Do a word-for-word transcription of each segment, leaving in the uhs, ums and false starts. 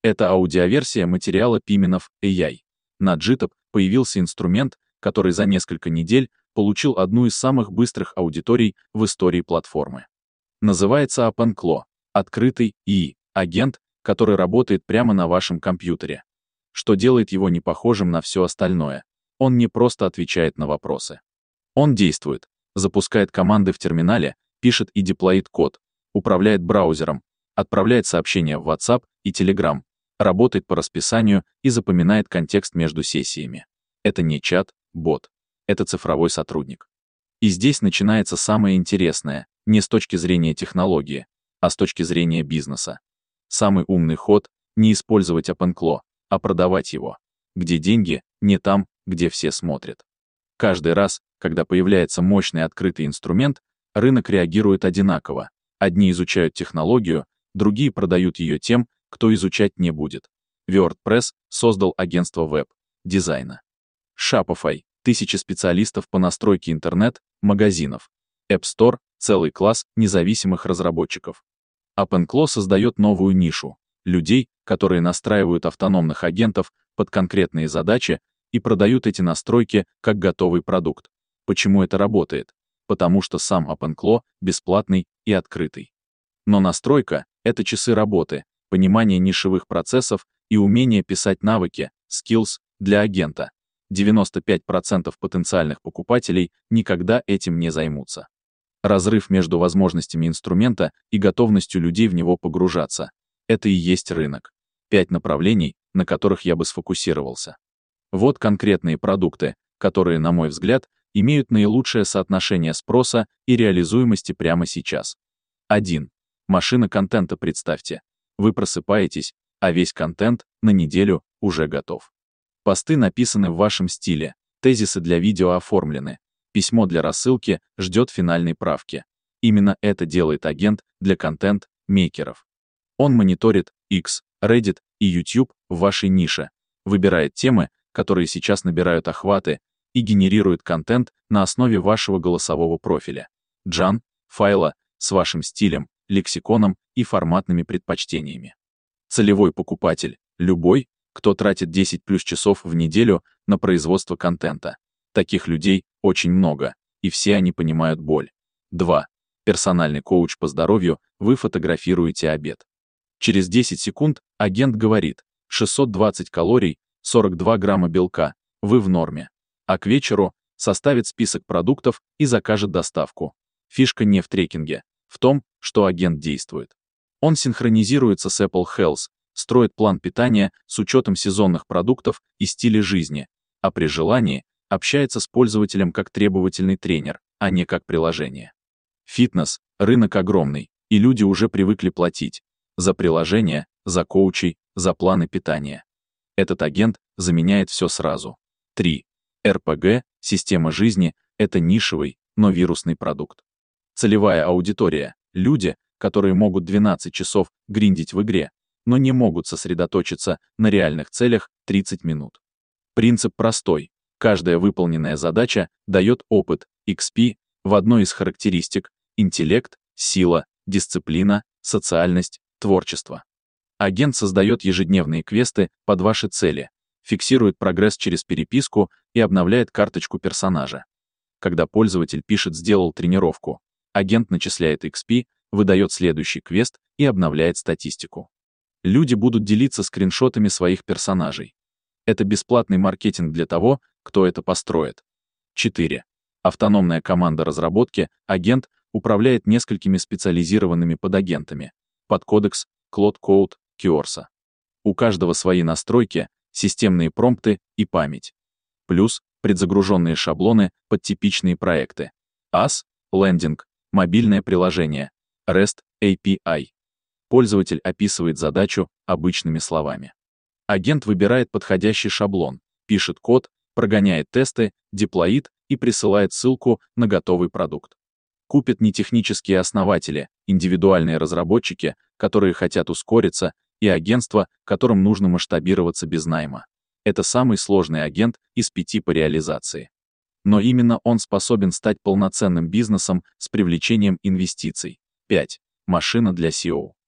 Это аудиоверсия материала Пименов эй ай. На джитоп появился инструмент, который за несколько недель получил одну из самых быстрых аудиторий в истории платформы. Называется OpenClaw — открытый ай и агент, который работает прямо на вашем компьютере. Что делает его не похожим на все остальное? Он не просто отвечает на вопросы. Он действует, запускает команды в терминале, пишет и деплоит код, управляет браузером, отправляет сообщения в WhatsApp и Telegram, работает по расписанию и запоминает контекст между сессиями. Это не чат, бот. Это цифровой сотрудник. И здесь начинается самое интересное, не с точки зрения технологии, а с точки зрения бизнеса. Самый умный ход — не использовать OpenClaw, а продавать его. Где деньги, не там, где все смотрят. Каждый раз, когда появляется мощный открытый инструмент, рынок реагирует одинаково. Одни изучают технологию, другие продают ее тем, кто изучать не будет. WordPress создал агентство веб-дизайна. Shopify — тысячи специалистов по настройке интернет-магазинов. App Store — целый класс независимых разработчиков. OpenClaw создает новую нишу — людей, которые настраивают автономных агентов под конкретные задачи и продают эти настройки как готовый продукт. Почему это работает? Потому что сам OpenClaw бесплатный и открытый. Но настройка — это часы работы, понимание нишевых процессов и умение писать навыки, skills, для агента. девяносто пять процентов потенциальных покупателей никогда этим не займутся. Разрыв между возможностями инструмента и готовностью людей в него погружаться — это и есть рынок. Пять направлений, на которых я бы сфокусировался. Вот конкретные продукты, которые, на мой взгляд, имеют наилучшее соотношение спроса и реализуемости прямо сейчас. один. Машина контента, представьте. Вы просыпаетесь, а весь контент на неделю уже готов. Посты написаны в вашем стиле, тезисы для видео оформлены, письмо для рассылки ждет финальной правки. Именно это делает агент для контент-мейкеров. Он мониторит X, Reddit и YouTube в вашей нише, выбирает темы, которые сейчас набирают охваты, и генерирует контент на основе вашего голосового профиля, джан, файла с вашим стилем, лексиконом и форматными предпочтениями. Целевой покупатель — любой, кто тратит десять плюс часов в неделю на производство контента. Таких людей очень много, и все они понимают боль. два. Персональный коуч по здоровью, вы фотографируете обед. Через десять секунд агент говорит: шестьсот двадцать калорий, сорок два грамма белка, вы в норме. А к вечеру составит список продуктов и закажет доставку. Фишка не в трекинге, в том, что агент действует. Он синхронизируется с Apple Health, строит план питания с учетом сезонных продуктов и стиля жизни, а при желании общается с пользователем как требовательный тренер, а не как приложение. Фитнес — рынок огромный, и люди уже привыкли платить за приложения, за коучей, за планы питания. Этот агент заменяет все сразу. три. эр пэ гэ, система жизни — это нишевый, но вирусный продукт. Целевая аудитория — люди, которые могут двенадцать часов гриндить в игре, но не могут сосредоточиться на реальных целях тридцать минут. Принцип простой. Каждая выполненная задача дает опыт, икс пи, в одной из характеристик — интеллект, сила, дисциплина, социальность, творчество. Агент создает ежедневные квесты под ваши цели, фиксирует прогресс через переписку и обновляет карточку персонажа. Когда пользователь пишет «сделал тренировку», агент начисляет икс пи, выдает следующий квест и обновляет статистику. Люди будут делиться скриншотами своих персонажей. Это бесплатный маркетинг для того, кто это построит. четыре. Автономная команда разработки, агент управляет несколькими специализированными подагентами. Подкодекс, Cloud Code, Киорса. У каждого свои настройки, системные промпты и память. Плюс предзагруженные шаблоны под типичные проекты. ас, лендинг, мобильное приложение, REST эй пи ай. Пользователь описывает задачу обычными словами. Агент выбирает подходящий шаблон, пишет код, прогоняет тесты, деплоит и присылает ссылку на готовый продукт. Купят не технические основатели, индивидуальные разработчики, которые хотят ускориться, и агентства, которым нужно масштабироваться без найма. Это самый сложный агент из пяти по реализации. Но именно он способен стать полноценным бизнесом с привлечением инвестиций. пять. Машина для си и о.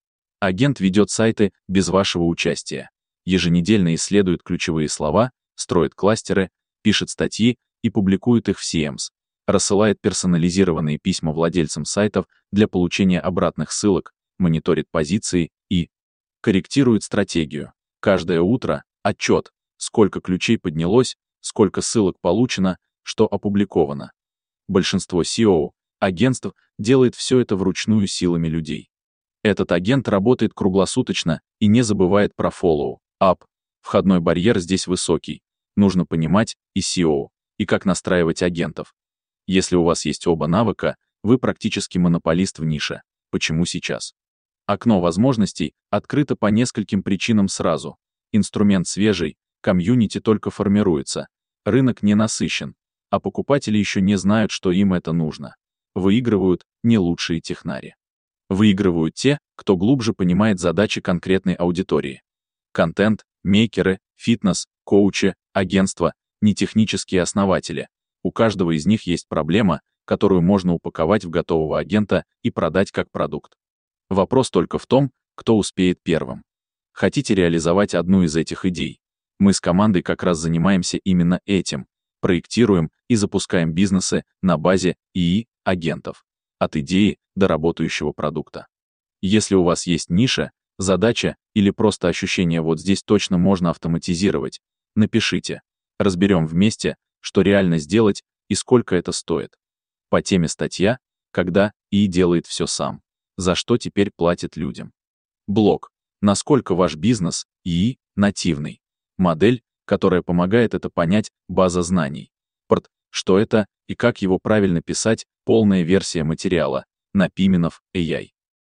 Агент ведет сайты без вашего участия. Еженедельно исследует ключевые слова, строит кластеры, пишет статьи и публикует их в си эм эс, рассылает персонализированные письма владельцам сайтов для получения обратных ссылок, мониторит позиции и корректирует стратегию. Каждое утро отчет, сколько ключей поднялось, сколько ссылок получено, что опубликовано. Большинство си и о агентств делает все это вручную силами людей. Этот агент работает круглосуточно и не забывает про follow-up. Входной барьер здесь высокий. Нужно понимать и си и о, и как настраивать агентов. Если у вас есть оба навыка, вы практически монополист в нише. Почему сейчас? Окно возможностей открыто по нескольким причинам сразу. Инструмент свежий, комьюнити только формируется, рынок не насыщен, а покупатели еще не знают, что им это нужно. Выигрывают не лучшие технари. Выигрывают те, кто глубже понимает задачи конкретной аудитории. Контент, мейкеры, фитнес, коучи, агентства, нетехнические основатели. У каждого из них есть проблема, которую можно упаковать в готового агента и продать как продукт. Вопрос только в том, кто успеет первым. Хотите реализовать одну из этих идей? Мы с командой как раз занимаемся именно этим. Проектируем и запускаем бизнесы на базе и и-агентов. От идеи до работающего продукта. Если у вас есть ниша, задача или просто ощущение «вот здесь точно можно автоматизировать», напишите. Разберем вместе, что реально сделать и сколько это стоит. По теме статья «Когда и и делает все сам. За что теперь платит людям». Блог. Насколько ваш бизнес и и нативный. Модель, которая помогает это понять, база знаний. Порт. Что это и как его правильно писать, полная версия материала на Пименов эй ай.